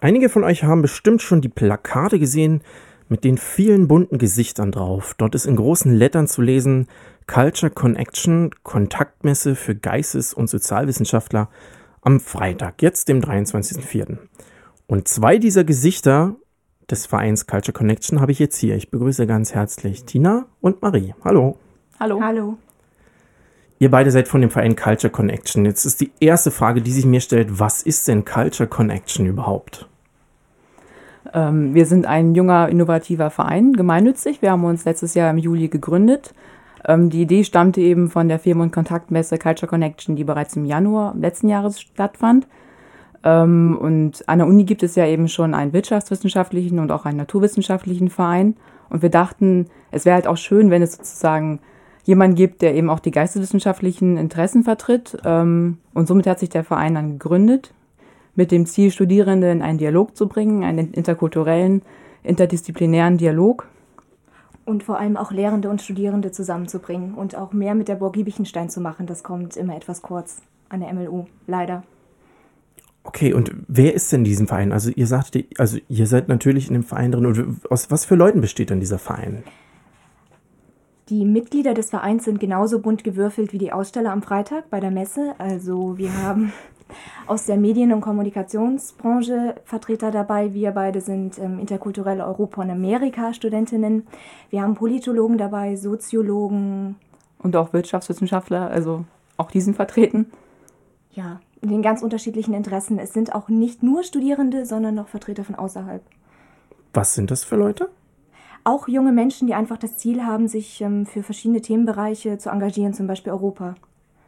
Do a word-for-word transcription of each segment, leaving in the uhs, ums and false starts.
Einige von euch haben bestimmt schon die Plakate gesehen mit den vielen bunten Gesichtern drauf. Dort ist in großen Lettern zu lesen: Culture Connection, Kontaktmesse für Geistes- und Sozialwissenschaftler am Freitag, jetzt dem dreiundzwanzigsten vierten Und zwei dieser Gesichter des Vereins Culture Connection habe ich jetzt hier. Ich begrüße ganz herzlich Tina und Marie. Hallo. Hallo. Hallo. Ihr beide seid von dem Verein Culture Connection. Jetzt ist die erste Frage, die sich mir stellt: Was ist denn Culture Connection überhaupt? Ähm, wir sind ein junger, innovativer Verein, gemeinnützig. Wir haben uns letztes Jahr im Juli gegründet. Ähm, die Idee stammte eben von der Firmen- und Kontaktmesse Culture Connection, die bereits im Januar letzten Jahres stattfand. Ähm, und an der Uni gibt es ja eben schon einen wirtschaftswissenschaftlichen und auch einen naturwissenschaftlichen Verein. Und wir dachten, es wäre halt auch schön, wenn es sozusagen jemanden gibt, der eben auch die geisteswissenschaftlichen Interessen vertritt. Ähm, und somit hat sich der Verein dann gegründet, mit dem Ziel, Studierende in einen Dialog zu bringen, einen interkulturellen, interdisziplinären Dialog. Und vor allem auch Lehrende und Studierende zusammenzubringen und auch mehr mit der Burg Giebichenstein zu machen. Das kommt immer etwas kurz an der M L U, leider. Okay, und wer ist denn in diesem Verein? Also ihr sagt, also ihr seid natürlich in dem Verein drin. Und aus was für Leuten besteht denn dieser Verein? Die Mitglieder des Vereins sind genauso bunt gewürfelt wie die Aussteller am Freitag bei der Messe. Also wir haben aus der Medien- und Kommunikationsbranche Vertreter dabei. Wir beide sind ähm, interkulturelle Europa- und Amerika-Studentinnen. Wir haben Politologen dabei, Soziologen. Und auch Wirtschaftswissenschaftler, also auch die sind vertreten. Ja, in den ganz unterschiedlichen Interessen. Es sind auch nicht nur Studierende, sondern noch Vertreter von außerhalb. Was sind das für Leute? Auch junge Menschen, die einfach das Ziel haben, sich ähm, für verschiedene Themenbereiche zu engagieren, zum Beispiel Europa.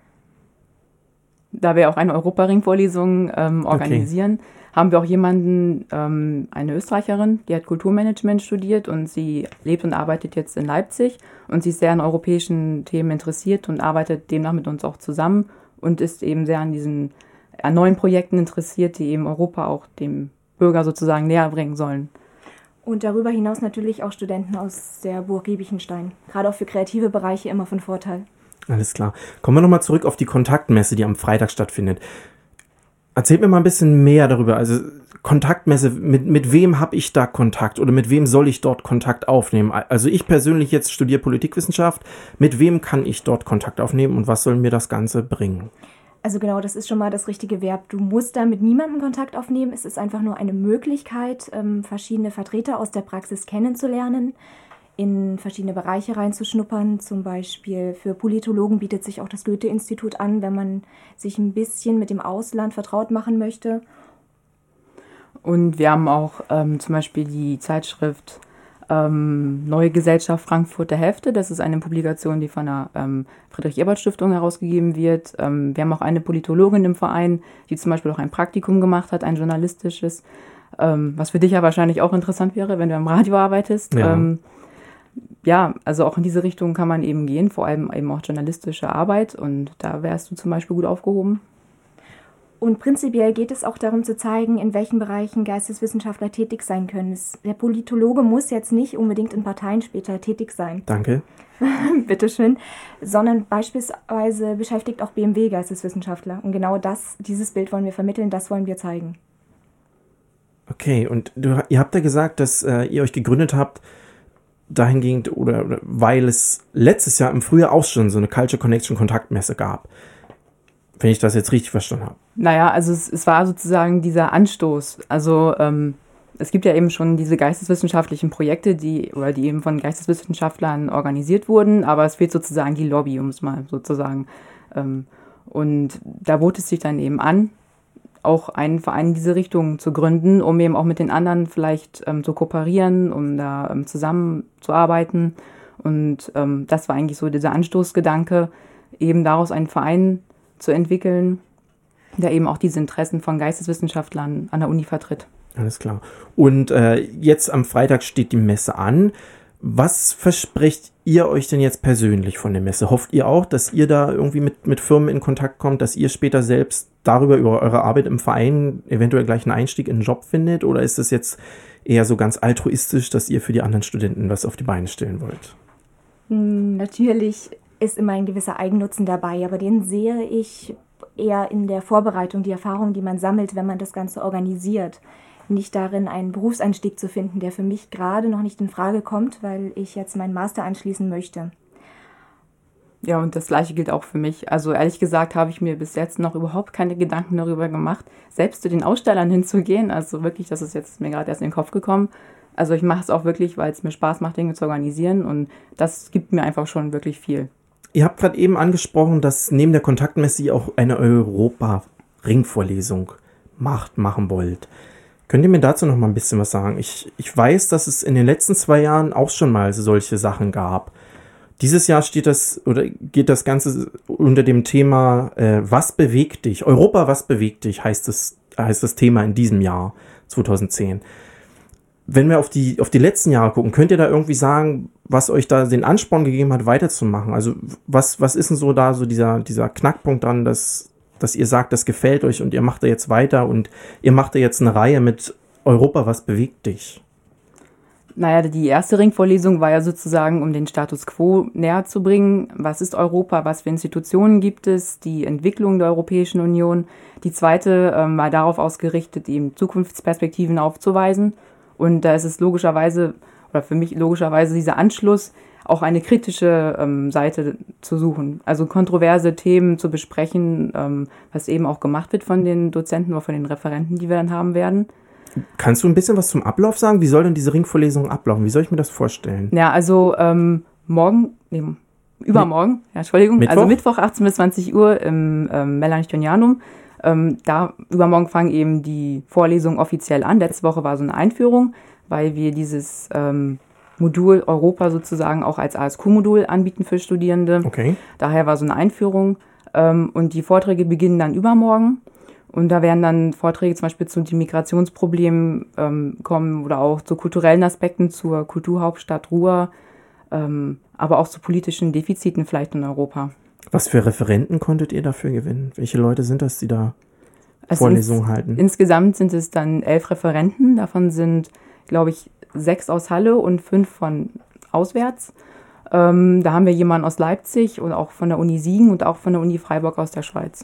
Da wir auch eine Europaring-Vorlesung ähm, organisieren, okay, haben wir auch jemanden, ähm, eine Österreicherin, die hat Kulturmanagement studiert und sie lebt und arbeitet jetzt in Leipzig und sie ist sehr an europäischen Themen interessiert und arbeitet demnach mit uns auch zusammen und ist eben sehr an diesen an neuen Projekten interessiert, die eben Europa auch dem Bürger sozusagen näher bringen sollen. Und darüber hinaus natürlich auch Studenten aus der Burg Giebichenstein. Gerade auch für kreative Bereiche immer von Vorteil. Alles klar. Kommen wir nochmal zurück auf die Kontaktmesse, die am Freitag stattfindet. Erzählt mir mal ein bisschen mehr darüber. Also Kontaktmesse, mit, mit wem habe ich da Kontakt oder mit wem soll ich dort Kontakt aufnehmen? Also ich persönlich jetzt studiere Politikwissenschaft. Mit wem kann ich dort Kontakt aufnehmen und was soll mir das Ganze bringen? Also genau, das ist schon mal das richtige Verb. Du musst da mit niemandem Kontakt aufnehmen. Es ist einfach nur eine Möglichkeit, verschiedene Vertreter aus der Praxis kennenzulernen, in verschiedene Bereiche reinzuschnuppern. Zum Beispiel für Politologen bietet sich auch das Goethe-Institut an, wenn man sich ein bisschen mit dem Ausland vertraut machen möchte. Und wir haben auch ähm, zum Beispiel die Zeitschrift ähm, Neue Gesellschaft Frankfurter Hefte. Das ist eine Publikation, die von der ähm, Friedrich-Ebert-Stiftung herausgegeben wird. Ähm, wir haben auch eine Politologin im Verein, die zum Beispiel auch ein Praktikum gemacht hat, ein journalistisches, ähm, was für dich ja wahrscheinlich auch interessant wäre, wenn du am Radio arbeitest. Ja. Ähm, Ja, also auch in diese Richtung kann man eben gehen, vor allem eben auch journalistische Arbeit und da wärst du zum Beispiel gut aufgehoben. Und prinzipiell geht es auch darum zu zeigen, in welchen Bereichen Geisteswissenschaftler tätig sein können. Es, der Politologe muss jetzt nicht unbedingt in Parteien später tätig sein. Danke. Bitteschön. Sondern beispielsweise beschäftigt auch B M W Geisteswissenschaftler. Und genau das, dieses Bild wollen wir vermitteln, das wollen wir zeigen. Okay, und du, ihr habt ja gesagt, dass äh, ihr euch gegründet habt, dahingehend oder, oder weil es letztes Jahr im Frühjahr auch schon so eine Culture Connection Kontaktmesse gab. Wenn ich das jetzt richtig verstanden habe. Naja, also es, es war sozusagen dieser Anstoß. Also ähm, es gibt ja eben schon diese geisteswissenschaftlichen Projekte, die oder die eben von Geisteswissenschaftlern organisiert wurden, aber es fehlt sozusagen die Lobby, um es mal so zu sagen. Ähm, und da bot es sich dann eben an, auch einen Verein in diese Richtung zu gründen, um eben auch mit den anderen vielleicht ähm, zu kooperieren, um da ähm, zusammenzuarbeiten. Und ähm, das war eigentlich so dieser Anstoßgedanke, eben daraus einen Verein zu entwickeln, der eben auch diese Interessen von Geisteswissenschaftlern an der Uni vertritt. Alles klar. Und äh, jetzt am Freitag steht die Messe an. Was versprecht ihr euch denn jetzt persönlich von der Messe? Hofft ihr auch, dass ihr da irgendwie mit, mit Firmen in Kontakt kommt, dass ihr später selbst darüber, über eure Arbeit im Verein eventuell gleich einen Einstieg in einen Job findet? Oder ist das jetzt eher so ganz altruistisch, dass ihr für die anderen Studenten was auf die Beine stellen wollt? Natürlich ist immer ein gewisser Eigennutzen dabei, aber den sehe ich eher in der Vorbereitung, die Erfahrung, die man sammelt, wenn man das Ganze organisiert. nicht darin, einen Berufseinstieg zu finden, der für mich gerade noch nicht in Frage kommt, weil ich jetzt meinen Master anschließen möchte. Ja, und das Gleiche gilt auch für mich. Also ehrlich gesagt habe ich mir bis jetzt noch überhaupt keine Gedanken darüber gemacht, selbst zu den Ausstellern hinzugehen. Also wirklich, das ist jetzt mir gerade erst in den Kopf gekommen. Also ich mache es auch wirklich, weil es mir Spaß macht, Dinge zu organisieren, und das gibt mir einfach schon wirklich viel. Ihr habt gerade eben angesprochen, dass neben der Kontaktmesse ihr auch eine Europa-Ringvorlesung macht, machen wollt. Könnt ihr mir dazu noch mal ein bisschen was sagen? Ich, ich weiß, dass es in den letzten zwei Jahren auch schon mal solche Sachen gab. Dieses Jahr steht das oder geht das Ganze unter dem Thema äh, Was bewegt dich? Europa, was bewegt dich? Heißt das, heißt das Thema in diesem Jahr zweitausendzehn. Wenn wir auf die auf die letzten Jahre gucken, könnt ihr da irgendwie sagen, was euch da den Ansporn gegeben hat, weiterzumachen? Also was was ist denn so da so dieser dieser Knackpunkt dann, dass dass ihr sagt, das gefällt euch und ihr macht da jetzt weiter und ihr macht da jetzt eine Reihe mit Europa, was bewegt dich? Naja, die erste Ringvorlesung war ja sozusagen, um den Status quo näher zu bringen. Was ist Europa? Was für Institutionen gibt es? Die Entwicklung der Europäischen Union. Die zweite ähm, war darauf ausgerichtet, eben Zukunftsperspektiven aufzuweisen. Und da ist es logischerweise, oder für mich logischerweise dieser Anschluss, auch eine kritische ähm, Seite zu suchen. Also kontroverse Themen zu besprechen, ähm, was eben auch gemacht wird von den Dozenten oder von den Referenten, die wir dann haben werden. Kannst du ein bisschen was zum Ablauf sagen? Wie soll denn diese Ringvorlesung ablaufen? Wie soll ich mir das vorstellen? Ja, also ähm, morgen, nee, übermorgen, ja, Entschuldigung, Mittwoch? also Mittwoch achtzehn bis zwanzig Uhr im ähm, Melanchthonianum. Ähm, da übermorgen fangen eben die Vorlesungen offiziell an. Letzte Woche war so eine Einführung, weil wir dieses ähm, Modul Europa sozusagen auch als A S Q-Modul anbieten für Studierende. Okay. Daher war so eine Einführung. Ähm, und die Vorträge beginnen dann übermorgen. Und da werden dann Vorträge zum Beispiel zu den Migrationsproblemen ähm, kommen oder auch zu kulturellen Aspekten, zur Kulturhauptstadt Ruhr, ähm, aber auch zu politischen Defiziten vielleicht in Europa. Was für Referenten konntet ihr dafür gewinnen? Welche Leute sind das, die da also Vorlesungen ins, halten? Insgesamt sind es dann elf Referenten. Davon sind, glaube ich, sechs aus Halle und fünf von auswärts. Ähm, da haben wir jemanden aus Leipzig und auch von der Uni Siegen und auch von der Uni Freiburg aus der Schweiz.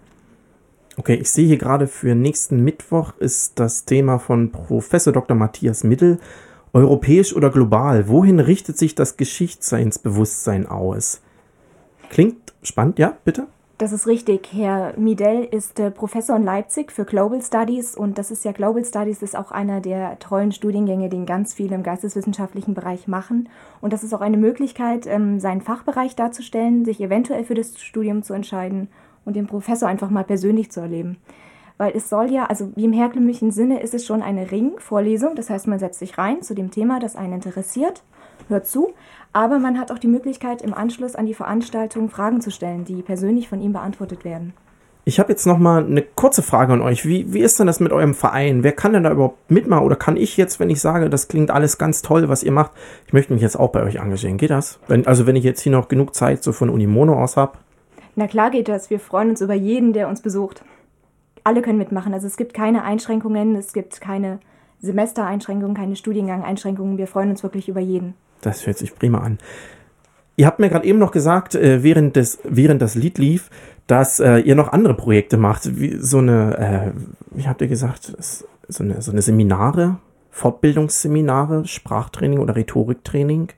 Okay, ich sehe hier gerade für nächsten Mittwoch ist das Thema von Professor Doktor Matthias Mittel, europäisch oder global. Wohin richtet sich das Geschichtsseinsbewusstsein aus? Klingt spannend, ja, bitte? Das ist richtig. Herr Midel ist äh, Professor in Leipzig für Global Studies, und das ist ja, Global Studies ist auch einer der tollen Studiengänge, den ganz viele im geisteswissenschaftlichen Bereich machen. Und das ist auch eine Möglichkeit, ähm, seinen Fachbereich darzustellen, sich eventuell für das Studium zu entscheiden und den Professor einfach mal persönlich zu erleben. Weil es soll ja, also wie im herkömmlichen Sinne ist es schon eine Ringvorlesung, das heißt, man setzt sich rein zu dem Thema, das einen interessiert, hört zu, aber man hat auch die Möglichkeit, im Anschluss an die Veranstaltung Fragen zu stellen, die persönlich von ihm beantwortet werden. Ich habe jetzt noch mal eine kurze Frage an euch. Wie, wie ist denn das mit eurem Verein? Wer kann denn da überhaupt mitmachen? Oder kann ich jetzt, wenn ich sage, das klingt alles ganz toll, was ihr macht, ich möchte mich jetzt auch bei euch engagieren. Geht das? Wenn, also wenn ich jetzt hier noch genug Zeit so von Unimono aus habe? Na klar geht das. Wir freuen uns über jeden, der uns besucht. Alle können mitmachen. Also es gibt keine Einschränkungen, es gibt keine Semestereinschränkungen, keine Studiengang-Einschränkungen. Wir freuen uns wirklich über jeden. Das hört sich prima an. Ihr habt mir gerade eben noch gesagt, äh, während, des, während das Lied lief, dass äh, ihr noch andere Projekte macht. Wie so eine, äh, wie habt ihr gesagt, so eine, so eine Seminare, Fortbildungsseminare, Sprachtraining oder Rhetoriktraining?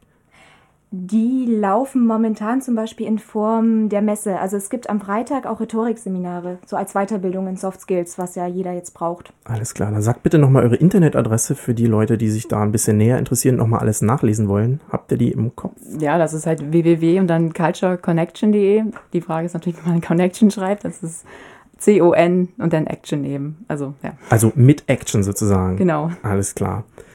Die laufen momentan zum Beispiel in Form der Messe. Also es gibt am Freitag auch Rhetorikseminare, so als Weiterbildung in Soft Skills, was ja jeder jetzt braucht. Alles klar, dann sagt bitte nochmal eure Internetadresse für die Leute, die sich da ein bisschen näher interessieren und nochmal alles nachlesen wollen. Habt ihr die im Kopf? Ja, das ist halt w w w und dann culture connection punkt d e. Die Frage ist natürlich, wie man Connection schreibt. Das ist C O N und dann Action eben. Also, ja. Also mit Action sozusagen. Genau. Alles klar.